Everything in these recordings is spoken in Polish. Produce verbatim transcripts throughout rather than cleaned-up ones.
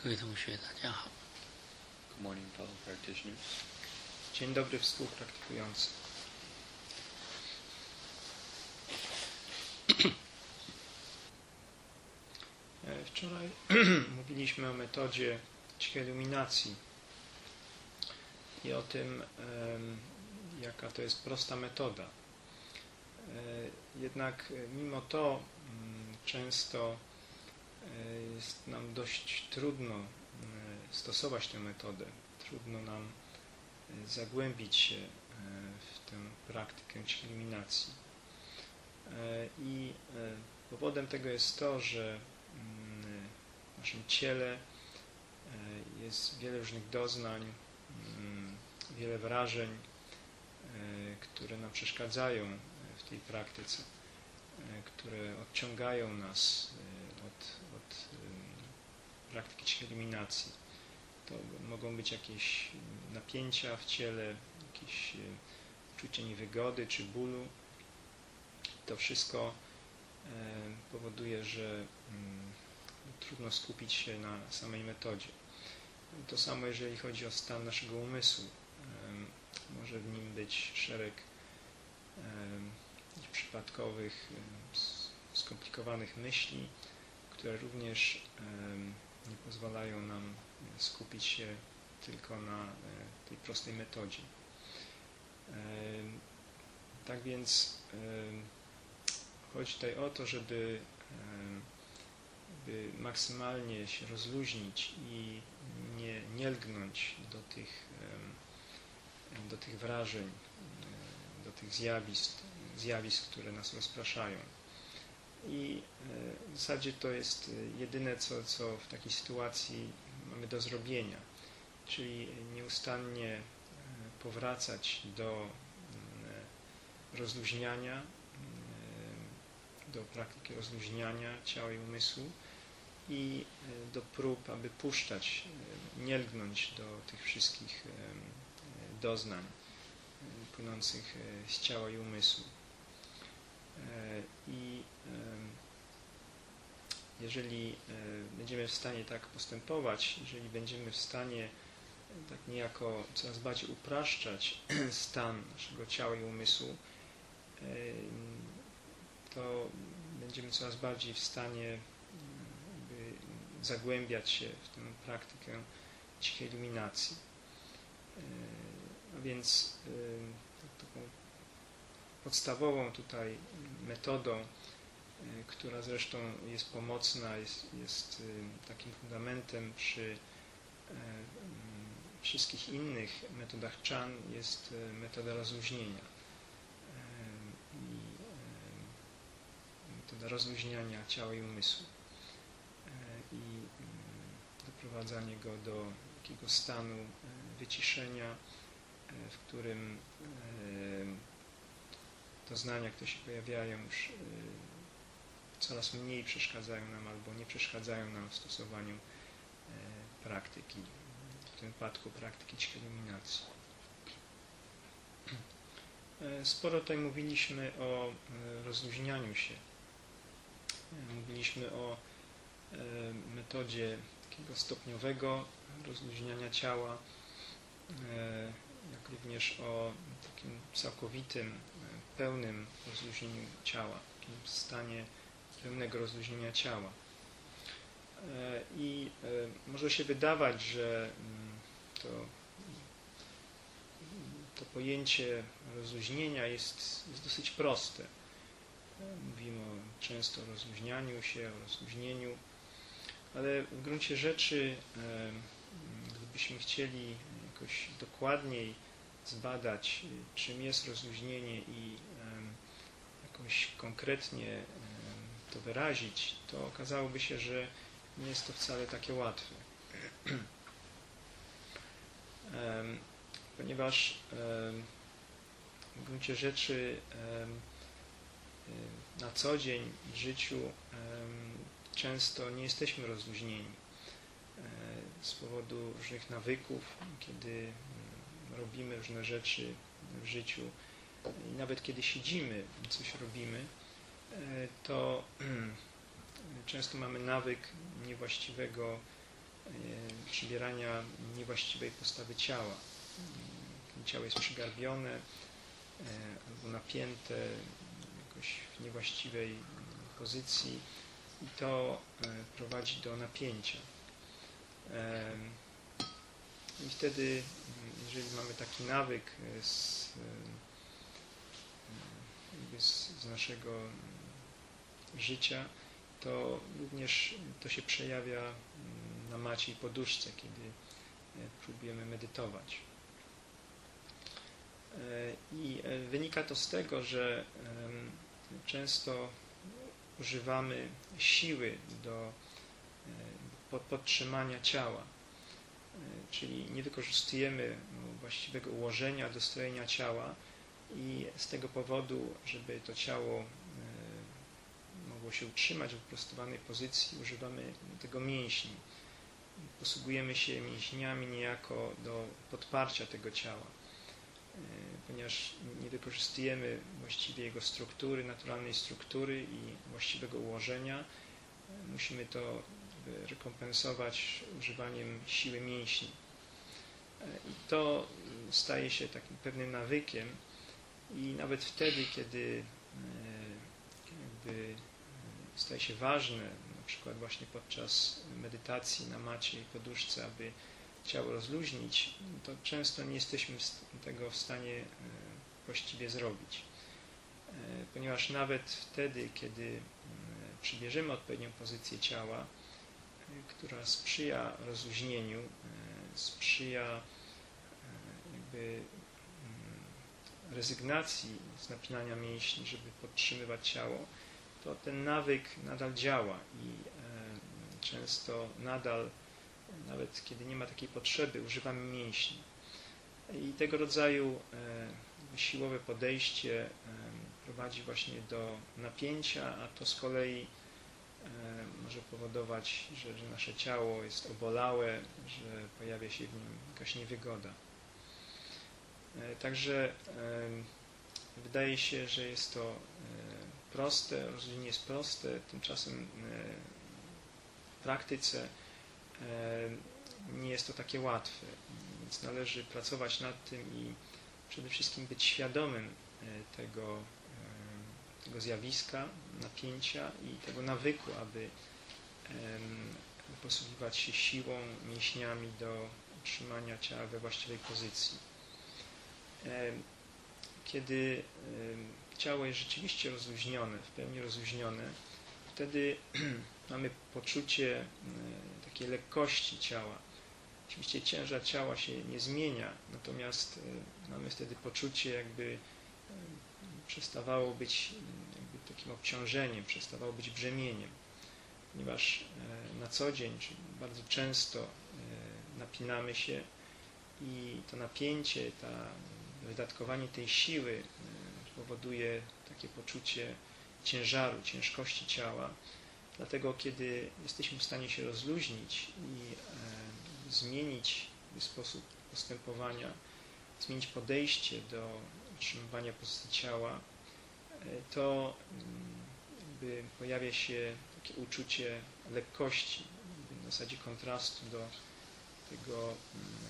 各位同学，大家好。 Good morning, fellow practitioners. Dzień dobry, współpraktykujący. Wczoraj mówiliśmy o metodzie cichej iluminacji i o tym, jaka to jest prosta metoda. Jednak mimo to często jest nam dość trudno stosować tę metodę. Trudno nam zagłębić się w tę praktykę cichej iluminacji. I powodem tego jest to, że w naszym ciele jest wiele różnych doznań, wiele wrażeń, które nam przeszkadzają w tej praktyce, które odciągają nas od, od praktyki cichej iluminacji. To mogą być jakieś napięcia w ciele, jakieś uczucie niewygody czy bólu. To wszystko powoduje, że trudno skupić się na samej metodzie. To samo jeżeli chodzi o stan naszego umysłu. Może w nim być szereg przypadkowych, skomplikowanych myśli, które również nie pozwalają nam skupić się tylko na tej prostej metodzie. Tak więc chodzi tutaj o to, żeby, by maksymalnie się rozluźnić i nie, nie lgnąć do tych, do tych wrażeń, do tych zjawisk, zjawisk, które nas rozpraszają. I w zasadzie to jest jedyne, co, co w takiej sytuacji mamy do zrobienia, czyli nieustannie powracać do rozluźniania, do praktyki rozluźniania ciała i umysłu i do prób, aby puszczać, nie lgnąć do tych wszystkich doznań płynących z ciała i umysłu. I jeżeli będziemy w stanie tak postępować, jeżeli będziemy w stanie tak niejako coraz bardziej upraszczać stan naszego ciała i umysłu, to będziemy coraz bardziej w stanie by zagłębiać się w tę praktykę cichej iluminacji. A więc taką podstawową tutaj metodą, która zresztą jest pomocna, jest, jest takim fundamentem przy wszystkich innych metodach Chan, jest metoda rozluźnienia. I metoda rozluźniania ciała i umysłu. I doprowadzanie go do takiego stanu wyciszenia, w którym doznania, które się pojawiają, już coraz mniej przeszkadzają nam albo nie przeszkadzają nam w stosowaniu praktyki, w tym wypadku praktyki cichej iluminacji. Sporo tutaj mówiliśmy o rozluźnianiu się. Mówiliśmy o metodzie takiego stopniowego rozluźniania ciała, jak również o takim całkowitym, pełnym rozluźnieniu ciała, takim stanie pełnego rozluźnienia ciała. I może się wydawać, że to, to pojęcie rozluźnienia jest, jest dosyć proste. Mówimy często o rozluźnianiu się, o rozluźnieniu, ale w gruncie rzeczy, gdybyśmy chcieli jakoś dokładniej zbadać, czym jest rozluźnienie i jakoś konkretnie to wyrazić, to okazałoby się, że nie jest to wcale takie łatwe. Ponieważ w gruncie rzeczy na co dzień w życiu często nie jesteśmy rozluźnieni z powodu różnych nawyków, kiedy robimy różne rzeczy w życiu i nawet kiedy siedzimy, coś robimy, to często mamy nawyk niewłaściwego przybierania niewłaściwej postawy ciała. Ciało jest przygarbione albo napięte jakoś w niewłaściwej pozycji i to prowadzi do napięcia. I wtedy, jeżeli mamy taki nawyk z, z, z naszego życia, to również to się przejawia na macie i poduszce, kiedy próbujemy medytować. I wynika to z tego, że często używamy siły do podtrzymania ciała, czyli nie wykorzystujemy właściwego ułożenia, dostrojenia ciała i z tego powodu, żeby to ciało mogło się utrzymać w wyprostowanej pozycji, używamy tego mięśni. Posługujemy się mięśniami niejako do podparcia tego ciała, ponieważ nie wykorzystujemy właściwie jego struktury, naturalnej struktury i właściwego ułożenia. Musimy to rekompensować używaniem siły mięśni. I to staje się takim pewnym nawykiem i nawet wtedy, kiedy jakby staje się ważne, na przykład właśnie podczas medytacji na macie i poduszce, aby ciało rozluźnić, to często nie jesteśmy tego w stanie właściwie zrobić. Ponieważ nawet wtedy, kiedy przybierzemy odpowiednią pozycję ciała, która sprzyja rozluźnieniu, sprzyja jakby rezygnacji z napinania mięśni, żeby podtrzymywać ciało, to ten nawyk nadal działa i często nadal, nawet kiedy nie ma takiej potrzeby, używamy mięśni. I tego rodzaju siłowe podejście prowadzi właśnie do napięcia, a to z kolei może powodować, że, że nasze ciało jest obolałe, że pojawia się w nim jakaś niewygoda. Także wydaje się, że jest to proste, rozluźnienie jest proste, tymczasem w praktyce nie jest to takie łatwe, więc należy pracować nad tym i przede wszystkim być świadomym tego, tego zjawiska, napięcia i tego nawyku, aby posługiwać się siłą, mięśniami do utrzymania ciała we właściwej pozycji. Kiedy ciało jest rzeczywiście rozluźnione, w pełni rozluźnione, wtedy mamy poczucie takiej lekkości ciała. Oczywiście ciężar ciała się nie zmienia, natomiast mamy wtedy poczucie, jakby przestawało być jakby takim obciążeniem, przestawało być brzemieniem, ponieważ na co dzień, czy bardzo często napinamy się i to napięcie, ta, wydatkowanie tej siły powoduje takie poczucie ciężaru, ciężkości ciała. Dlatego, kiedy jesteśmy w stanie się rozluźnić i e, zmienić sposób postępowania, zmienić podejście do utrzymywania pozycji ciała, e, to jakby pojawia się takie uczucie lekkości, w zasadzie kontrastu do tego e,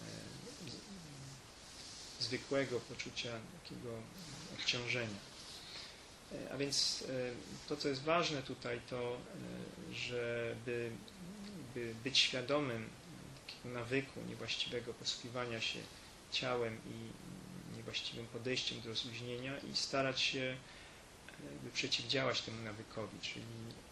zwykłego poczucia takiego obciążenia. A więc to, co jest ważne tutaj, to, żeby by być świadomym takiego nawyku niewłaściwego posługiwania się ciałem i niewłaściwym podejściem do rozluźnienia i starać się by przeciwdziałać temu nawykowi, czyli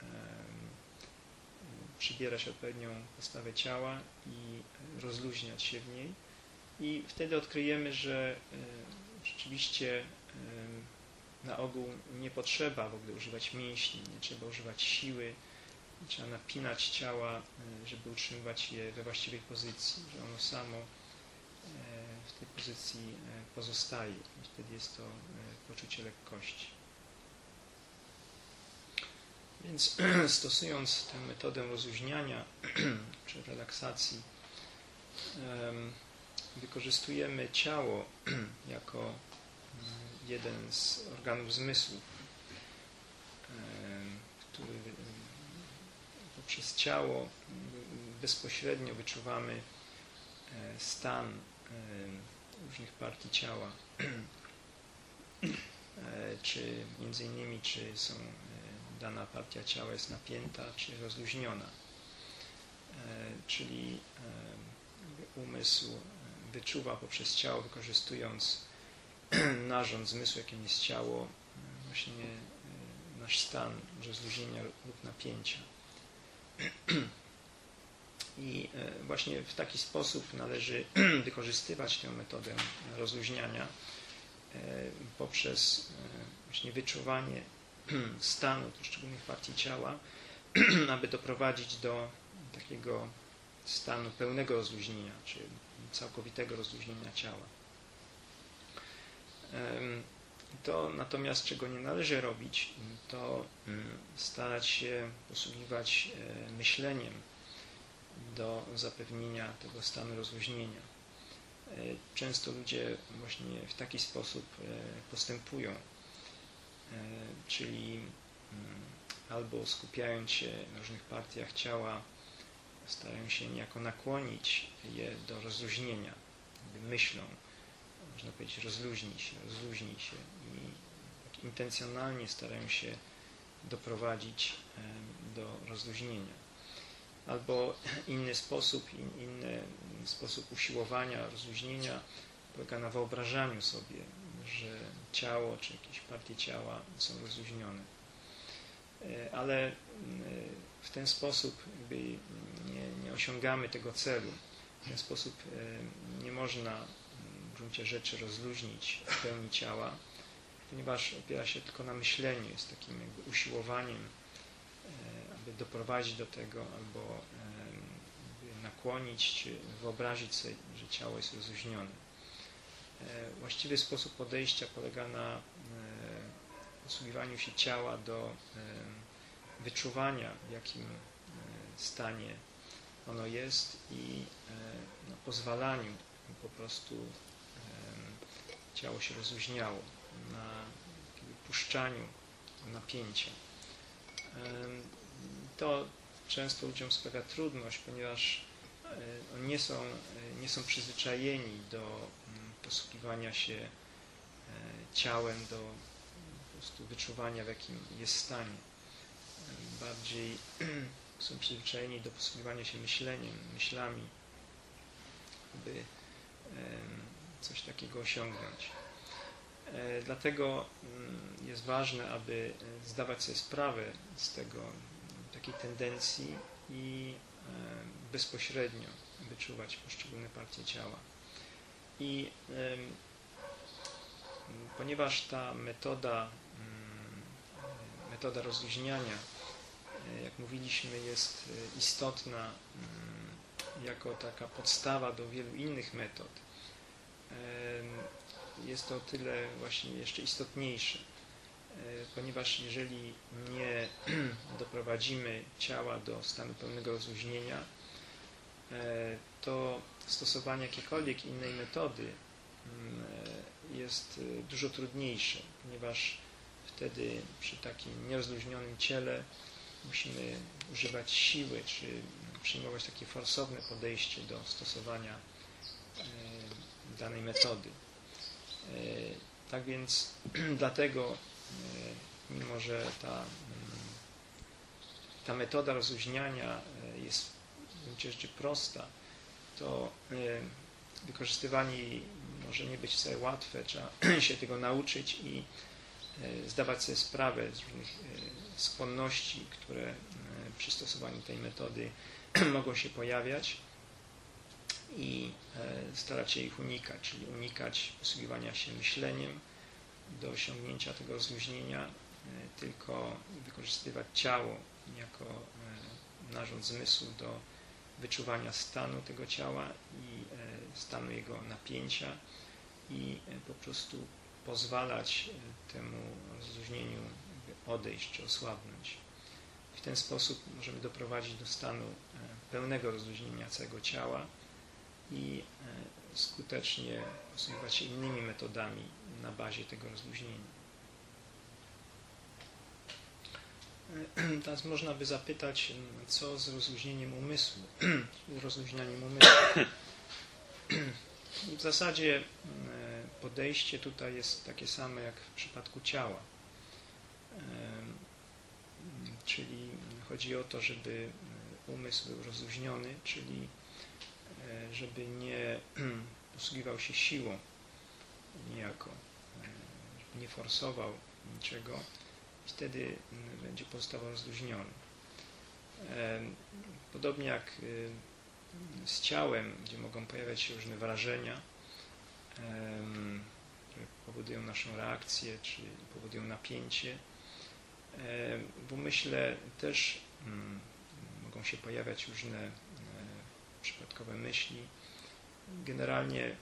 przybierać odpowiednią postawę ciała i rozluźniać się w niej. I wtedy odkryjemy, że rzeczywiście na ogół nie potrzeba w ogóle używać mięśni, nie trzeba używać siły, nie trzeba napinać ciała, żeby utrzymywać je we właściwej pozycji, że ono samo w tej pozycji pozostaje. I wtedy jest to poczucie lekkości. Więc stosując tę metodę rozluźniania czy relaksacji, wykorzystujemy ciało jako jeden z organów zmysłów, który poprzez ciało bezpośrednio wyczuwamy stan różnych partii ciała, czy między innymi czy są, dana partia ciała jest napięta, czy rozluźniona. Czyli umysł wyczuwa poprzez ciało, wykorzystując narząd zmysłu, jakim jest ciało, właśnie nasz stan rozluźnienia lub napięcia. I właśnie w taki sposób należy wykorzystywać tę metodę rozluźniania poprzez właśnie wyczuwanie stanu poszczególnych partii ciała, aby doprowadzić do takiego stanu pełnego rozluźnienia, czy całkowitego rozluźnienia ciała. To natomiast, czego nie należy robić, to starać się posługiwać myśleniem do zapewnienia tego stanu rozluźnienia. Często ludzie właśnie w taki sposób postępują, czyli albo skupiając się na różnych partiach ciała, starają się niejako nakłonić je do rozluźnienia, myślą, można powiedzieć, rozluźnij się, rozluźnij się i tak intencjonalnie starają się doprowadzić do rozluźnienia. Albo inny sposób, inny sposób usiłowania rozluźnienia polega na wyobrażaniu sobie, że ciało czy jakieś partie ciała są rozluźnione. Ale w ten sposób jakby nie, nie osiągamy tego celu. W ten sposób nie można w gruncie rzeczy rozluźnić w pełni ciała, ponieważ opiera się tylko na myśleniu, jest takim jakby usiłowaniem, aby doprowadzić do tego, albo nakłonić, czy wyobrazić sobie, że ciało jest rozluźnione. Właściwy sposób podejścia polega na posługiwaniu się ciała do wyczuwania, w jakim stanie ono jest i no, pozwalaniu po prostu ciało się rozluźniało, na puszczaniu napięcia. To często ludziom sprawia trudność, ponieważ oni nie są, nie są przyzwyczajeni do posługiwania się ciałem, do po prostu wyczuwania, w jakim jest stanie. Bardziej są przyzwyczajeni do posługiwania się myśleniem, myślami, by coś takiego osiągnąć. Dlatego jest ważne, aby zdawać sobie sprawę z tego, takiej tendencji i bezpośrednio wyczuwać poszczególne partie ciała. I ponieważ ta metoda, metoda rozluźniania, jak mówiliśmy, jest istotna jako taka podstawa do wielu innych metod, jest to o tyle właśnie jeszcze istotniejsze, ponieważ jeżeli nie doprowadzimy ciała do stanu pełnego rozluźnienia, to stosowanie jakiejkolwiek innej metody jest dużo trudniejsze, ponieważ wtedy przy takim nierozluźnionym ciele musimy używać siły, czy przyjmować takie forsowne podejście do stosowania danej metody. Tak więc dlatego, mimo że ta, ta metoda rozluźniania jest w gruncie rzeczy prosta, to wykorzystywanie jej może nie być wcale łatwe, trzeba się tego nauczyć i zdawać sobie sprawę z różnych skłonności, które przy stosowaniu tej metody mogą się pojawiać i starać się ich unikać, czyli unikać posługiwania się myśleniem do osiągnięcia tego rozluźnienia, tylko wykorzystywać ciało jako narząd zmysłu do wyczuwania stanu tego ciała i stanu jego napięcia i po prostu pozwalać temu rozluźnieniu odejść czy osłabnąć. W ten sposób możemy doprowadzić do stanu pełnego rozluźnienia całego ciała i skutecznie posługiwać się innymi metodami na bazie tego rozluźnienia. teraz można by zapytać, co z rozluźnieniem umysłu, z rozluźnianiem umysłu. W zasadzie podejście tutaj jest takie same jak w przypadku ciała. Czyli chodzi o to, żeby umysł był rozluźniony, czyli żeby nie posługiwał się siłą niejako, żeby nie forsował niczego i wtedy będzie pozostawał rozluźniony. Podobnie jak z ciałem, gdzie mogą pojawiać się różne wrażenia, które powodują naszą reakcję, czy powodują napięcie. W umyśle też mogą się pojawiać różne przypadkowe myśli. Generalnie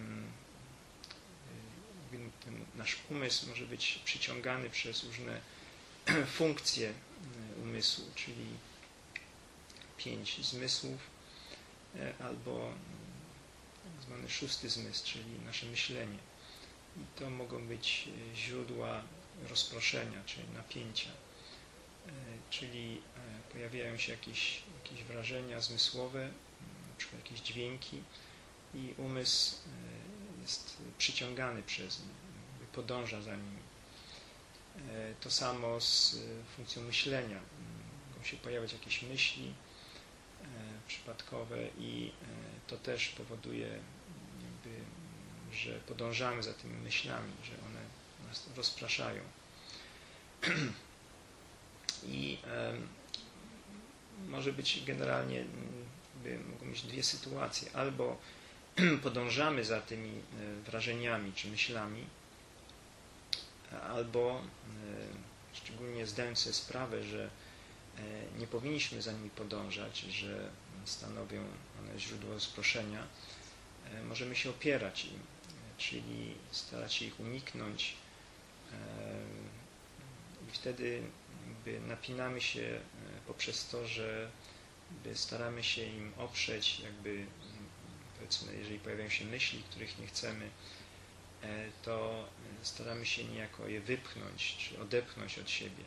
ten nasz umysł może być przyciągany przez różne funkcje umysłu, czyli pięć zmysłów, albo tak zwany szósty zmysł, czyli nasze myślenie. I to mogą być źródła rozproszenia, czyli napięcia. Czyli pojawiają się jakieś, jakieś wrażenia zmysłowe, na przykład jakieś dźwięki i umysł jest przyciągany przez nie, podąża za nimi. To samo z funkcją myślenia. Mogą się pojawiać jakieś myśli przypadkowe i to też powoduje, jakby, że podążamy za tymi myślami, że one nas rozpraszają. I może być generalnie, mogą być dwie sytuacje. Albo podążamy za tymi wrażeniami czy myślami, albo szczególnie zdając sobie sprawę, że nie powinniśmy za nimi podążać, że stanowią one źródło rozproszenia, możemy się opierać im, czyli starać się ich uniknąć i wtedy jakby napinamy się poprzez to, że staramy się im oprzeć, jakby powiedzmy, jeżeli pojawiają się myśli, których nie chcemy, to staramy się niejako je wypchnąć, czy odepchnąć od siebie.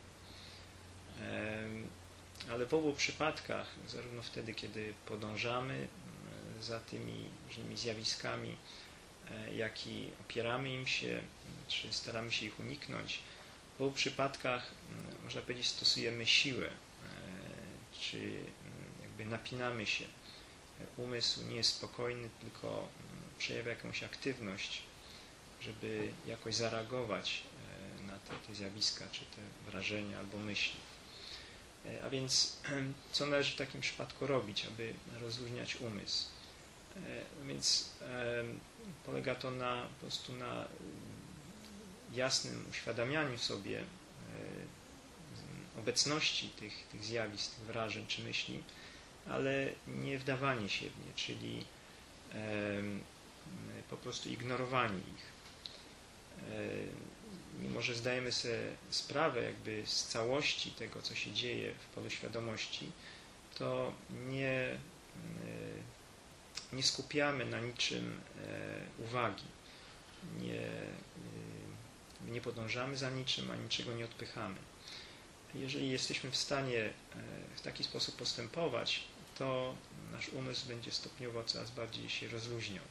Ale w obu przypadkach, zarówno wtedy, kiedy podążamy za tymi różnymi zjawiskami, jak i opieramy im się, czy staramy się ich uniknąć, w obu przypadkach, można powiedzieć, stosujemy siłę, czy jakby napinamy się. Umysł nie jest spokojny, tylko przejawia jakąś aktywność, żeby jakoś zareagować na te, te zjawiska, czy te wrażenia albo myśli. A więc co należy w takim przypadku robić, aby rozluźniać umysł? Więc polega to na, po prostu na jasnym uświadamianiu sobie obecności tych, tych zjawisk, tych wrażeń czy myśli, ale nie wdawanie się w nie, czyli po prostu ignorowanie ich. Mimo że zdajemy sobie sprawę jakby z całości tego, co się dzieje w polu świadomości, to nie, nie skupiamy na niczym uwagi. Nie, nie podążamy za niczym, a niczego nie odpychamy. Jeżeli jesteśmy w stanie w taki sposób postępować, to nasz umysł będzie stopniowo coraz bardziej się rozluźniał.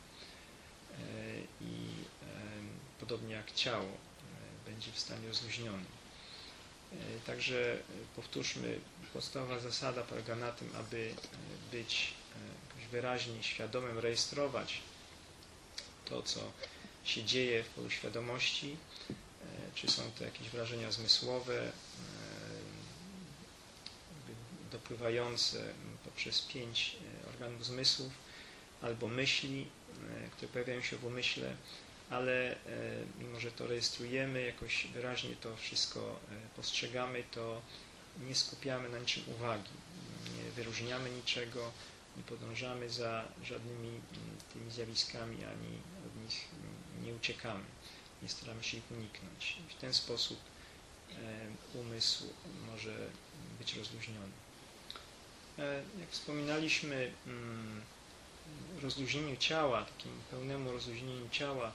I podobnie jak ciało będzie w stanie rozluźniony. Także powtórzmy, podstawowa zasada polega na tym, aby być jakoś wyraźnie świadomym, rejestrować to, co się dzieje w polu świadomości, czy są to jakieś wrażenia zmysłowe, dopływające poprzez pięć organów zmysłów, albo myśli, które pojawiają się w umyśle, ale mimo że to rejestrujemy, jakoś wyraźnie to wszystko postrzegamy, to nie skupiamy na niczym uwagi, nie wyróżniamy niczego, nie podążamy za żadnymi tymi zjawiskami, ani od nich nie uciekamy, nie staramy się ich uniknąć. I w ten sposób umysł może być rozluźniony. Jak wspominaliśmy, rozluźnieniu ciała, takiemu pełnemu rozluźnieniu ciała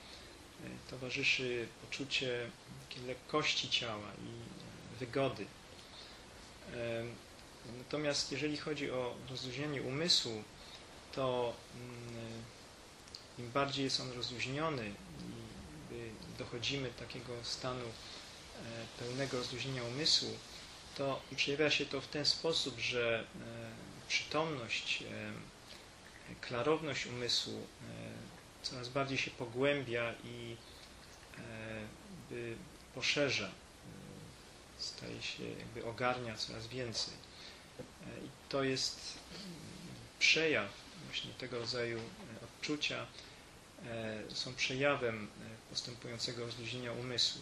towarzyszy poczucie takiej lekkości ciała i wygody. Natomiast jeżeli chodzi o rozluźnienie umysłu, to im bardziej jest on rozluźniony i dochodzimy do takiego stanu pełnego rozluźnienia umysłu, to przejawia się to w ten sposób, że przytomność, klarowność umysłu coraz bardziej się pogłębia i poszerza, staje się, jakby ogarnia coraz więcej. I to jest przejaw właśnie tego rodzaju odczucia, są przejawem postępującego rozluźnienia umysłu.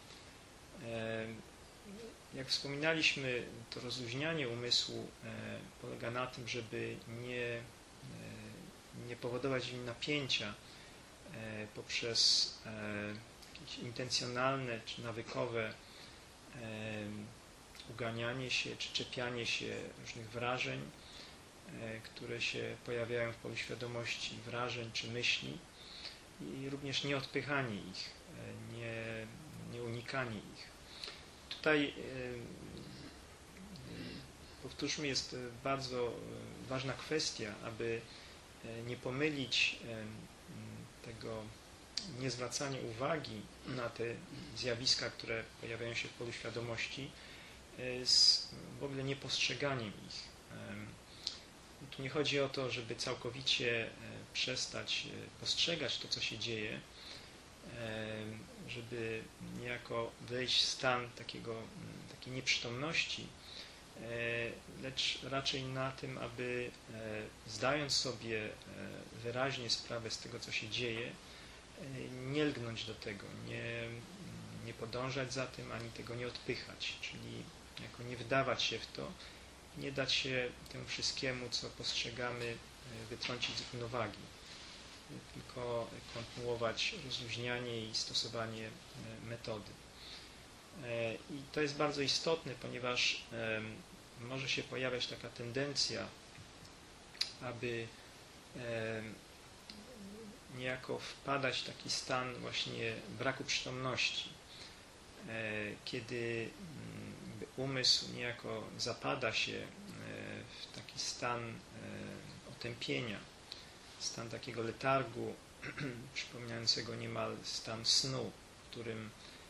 Jak wspominaliśmy, to rozluźnianie umysłu polega na tym, żeby nie, nie powodować w nim napięcia poprzez jakieś intencjonalne czy nawykowe uganianie się czy czepianie się różnych wrażeń, które się pojawiają w polu świadomości, wrażeń czy myśli, i również nie odpychanie ich, nie, nie unikanie ich. Tutaj, powtórzmy, jest bardzo ważna kwestia, aby nie pomylić tego niezwracania uwagi na te zjawiska, które pojawiają się w polu świadomości, z w ogóle niepostrzeganiem ich. Tu nie chodzi o to, żeby całkowicie przestać postrzegać to, co się dzieje, żeby niejako wejść w stan takiego, takiej nieprzytomności, lecz raczej na tym, aby zdając sobie wyraźnie sprawę z tego, co się dzieje, nie lgnąć do tego, nie, nie podążać za tym, ani tego nie odpychać, czyli jako nie wdawać się w to, nie dać się temu wszystkiemu, co postrzegamy, wytrącić z równowagi, tylko kontynuować rozluźnianie i stosowanie metody. I to jest bardzo istotne, ponieważ może się pojawiać taka tendencja, aby niejako wpadać w taki stan właśnie braku przytomności, kiedy umysł niejako zapada się w taki stan otępienia, stan takiego letargu, przypominającego niemal stan snu, w którym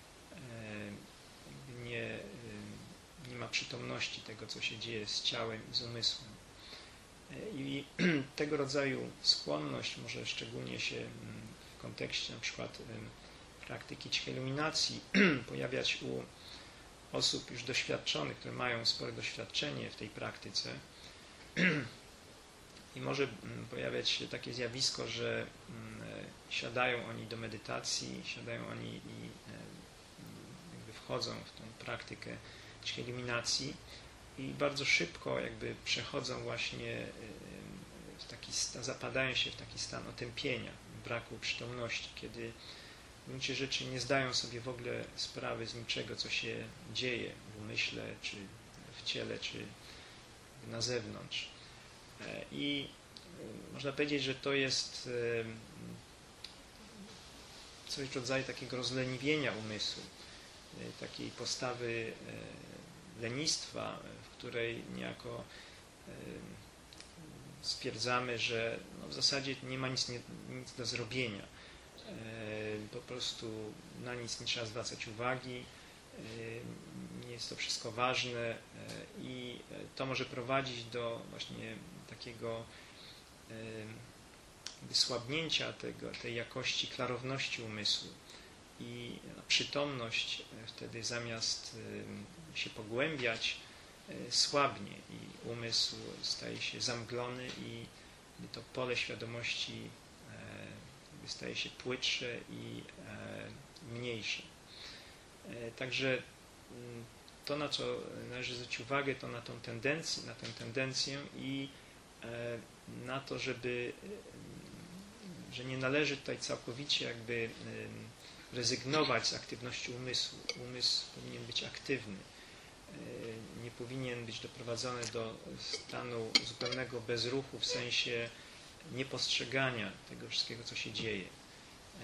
nie, nie ma przytomności tego, co się dzieje z ciałem i z umysłem. I tego rodzaju skłonność może szczególnie się w kontekście na przykład praktyki ćchieluminacji pojawiać u osób już doświadczonych, które mają spore doświadczenie w tej praktyce. I może pojawiać się takie zjawisko, że siadają oni do medytacji, siadają oni i jakby wchodzą w tą praktykę ćchieluminacji i bardzo szybko jakby przechodzą właśnie w taki stan, zapadają się w taki stan otępienia, braku przytomności, kiedy w gruncie rzeczy nie zdają sobie w ogóle sprawy z niczego, co się dzieje w umyśle, czy w ciele, czy na zewnątrz. I można powiedzieć, że to jest coś w rodzaju takiego rozleniwienia umysłu, takiej postawy lenistwa, w której niejako stwierdzamy, że no w zasadzie nie ma nic, nie, nic do zrobienia. Po prostu na nic nie trzeba zwracać uwagi, nie jest to wszystko ważne i to może prowadzić do właśnie takiego wysłabnięcia tego, tej jakości klarowności umysłu i przytomność wtedy zamiast się pogłębiać słabnie i umysł staje się zamglony i to pole świadomości staje się płytsze i mniejsze. Także to, na co należy zwrócić uwagę, to na tą tendencję, na tę tendencję i na to, żeby, że nie należy tutaj całkowicie jakby rezygnować z aktywności umysłu. Umysł powinien być aktywny. Nie powinien być doprowadzony do stanu zupełnego bezruchu w sensie niepostrzegania tego wszystkiego, co się dzieje.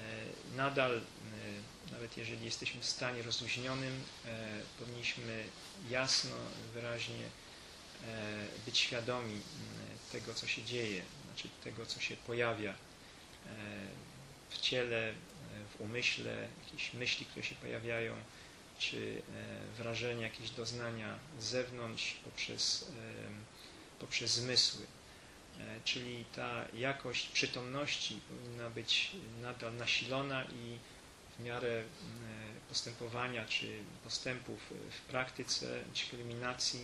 Nadal, nawet jeżeli jesteśmy w stanie rozluźnionym, powinniśmy jasno, wyraźnie być świadomi tego, co się dzieje, znaczy tego, co się pojawia w ciele, w umyśle, jakieś myśli, które się pojawiają, czy wrażenia, jakieś doznania z zewnątrz poprzez, poprzez zmysły. Czyli ta jakość przytomności powinna być nadal nasilona i w miarę postępowania czy postępów w praktyce czy eliminacji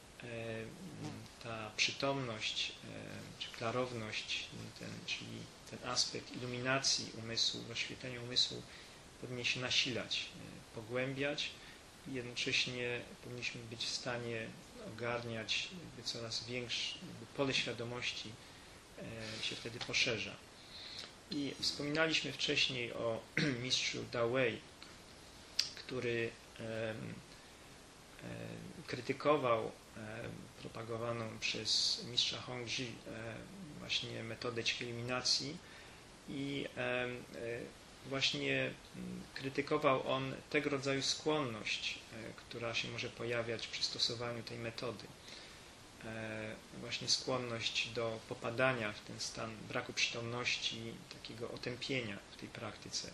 ta przytomność czy klarowność, ten, czyli ten aspekt iluminacji umysłu, rozświetlenia umysłu powinien się nasilać, pogłębiać i jednocześnie powinniśmy być w stanie ogarniać jakby coraz większe, jakby pole świadomości się wtedy poszerza. I wspominaliśmy wcześniej o mistrzu Dao Wei, który krytykował propagowaną przez mistrza Hongzhi właśnie metodę ćwierć eliminacji i właśnie krytykował on tego rodzaju skłonność, która się może pojawiać przy stosowaniu tej metody. Właśnie skłonność do popadania w ten stan braku przytomności, takiego otępienia w tej praktyce.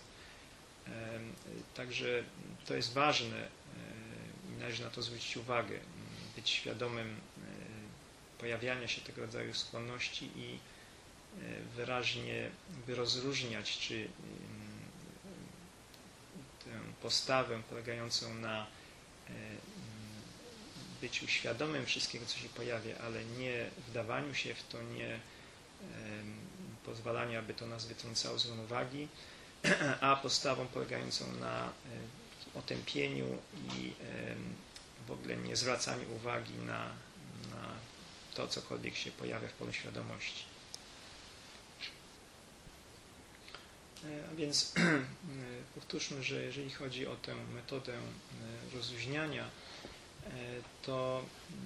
Także to jest ważne i należy na to zwrócić uwagę, być świadomym pojawiania się tego rodzaju skłonności i wyraźnie by rozróżniać, czy tę postawę polegającą na byciu świadomym wszystkiego, co się pojawia, ale nie wdawaniu się w to, nie pozwalaniu, aby to nas wytrącało z równowagi, a postawą polegającą na otępieniu i w ogóle nie zwracaniu uwagi na, na to, cokolwiek się pojawia w polu świadomości. A więc powtórzmy, że jeżeli chodzi o tę metodę rozluźniania, to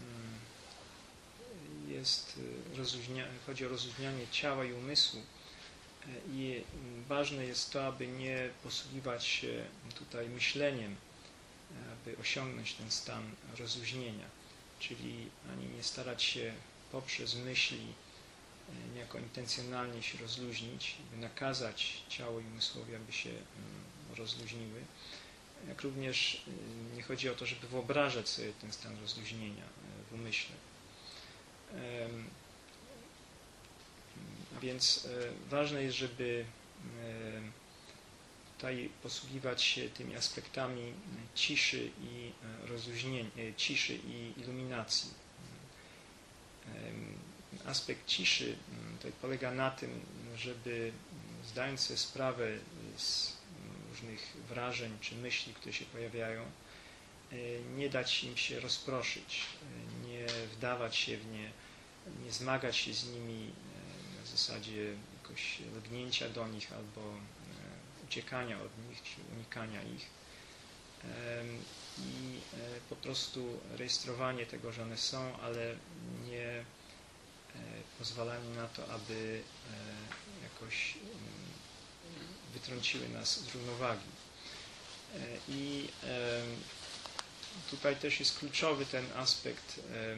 jest rozluźnia, chodzi o rozluźnianie ciała i umysłu i ważne jest to, aby nie posługiwać się tutaj myśleniem, aby osiągnąć ten stan rozluźnienia, czyli ani nie starać się poprzez myśli niejako intencjonalnie się rozluźnić, by nakazać ciało i umysłowi, aby się rozluźniły. Jak również nie chodzi o to, żeby wyobrażać sobie ten stan rozluźnienia w umyśle. A więc ważne jest, żeby tutaj posługiwać się tymi aspektami ciszy i rozluźnienia, ciszy i iluminacji. Aspekt ciszy tutaj polega na tym, żeby zdając sobie sprawę z różnych wrażeń czy myśli, które się pojawiają, nie dać im się rozproszyć, nie wdawać się w nie, nie zmagać się z nimi na zasadzie jakoś lgnięcia do nich albo uciekania od nich czy unikania ich i po prostu rejestrowanie tego, że one są, ale nie pozwalanie na to, aby jakoś wytrąciły nas z równowagi. I tutaj też jest kluczowy ten aspekt,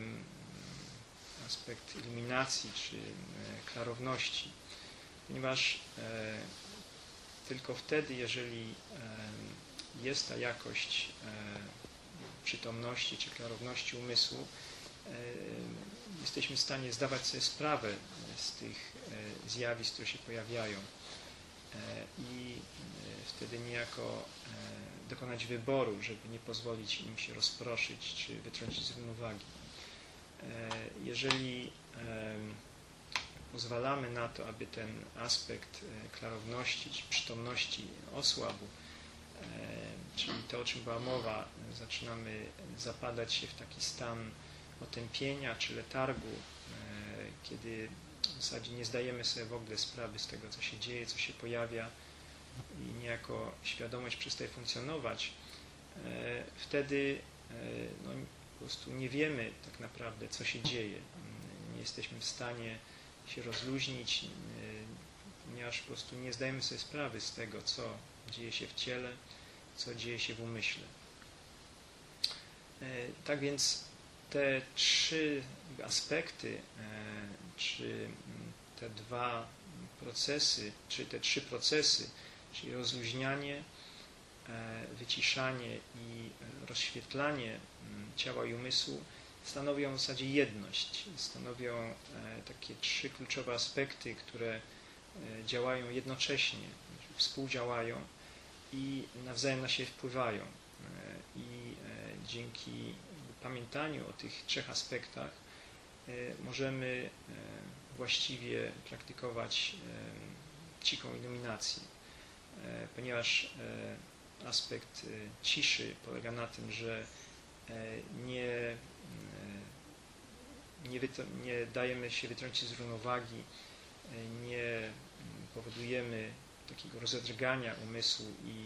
aspekt iluminacji czy klarowności, ponieważ tylko wtedy, jeżeli jest ta jakość przytomności czy klarowności umysłu, jesteśmy w stanie zdawać sobie sprawę z tych zjawisk, które się pojawiają i wtedy niejako dokonać wyboru, żeby nie pozwolić im się rozproszyć czy wytrącić z równowagi. Jeżeli pozwalamy na to, aby ten aspekt klarowności czy przytomności osłabł, czyli to, o czym była mowa, zaczynamy zapadać się w taki stan otępienia czy letargu, kiedy w zasadzie nie zdajemy sobie w ogóle sprawy z tego, co się dzieje, co się pojawia i niejako świadomość przestaje funkcjonować, wtedy no, po prostu nie wiemy tak naprawdę, co się dzieje. Nie jesteśmy w stanie się rozluźnić, ponieważ po prostu nie zdajemy sobie sprawy z tego, co dzieje się w ciele, co dzieje się w umyśle. Tak więc te trzy aspekty, czy te dwa procesy, czy te trzy procesy, czyli rozluźnianie, wyciszanie i rozświetlanie ciała i umysłu, stanowią w zasadzie jedność, stanowią takie trzy kluczowe aspekty, które działają jednocześnie, współdziałają i nawzajem na siebie wpływają. I dzięki pamiętaniu o tych trzech aspektach możemy właściwie praktykować cichą iluminację, ponieważ aspekt ciszy polega na tym, że nie, nie, nie dajemy się wytrącić z równowagi, nie powodujemy takiego rozedrgania umysłu i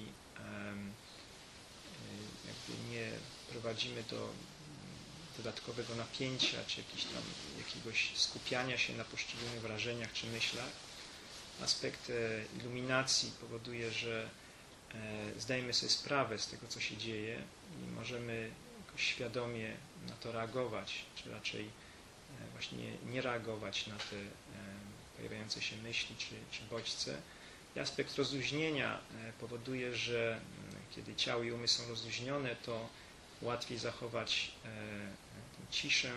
jakby nie prowadzimy do dodatkowego napięcia, czy jakiegoś tam, jakiegoś skupiania się na poszczególnych wrażeniach czy myślach. Aspekt iluminacji powoduje, że zdajemy sobie sprawę z tego, co się dzieje i możemy jakoś świadomie na to reagować, czy raczej właśnie nie reagować na te pojawiające się myśli czy, czy bodźce. I aspekt rozluźnienia powoduje, że kiedy ciało i umysł są rozluźnione, to łatwiej zachować ciszę,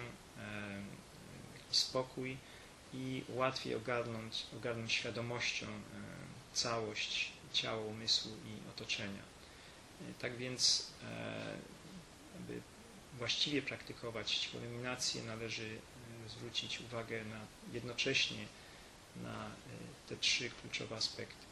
spokój i łatwiej ogarnąć, ogarnąć świadomością całość ciała, umysłu i otoczenia. Tak więc, aby właściwie praktykować cichą iluminację, należy zwrócić uwagę na, jednocześnie na te trzy kluczowe aspekty.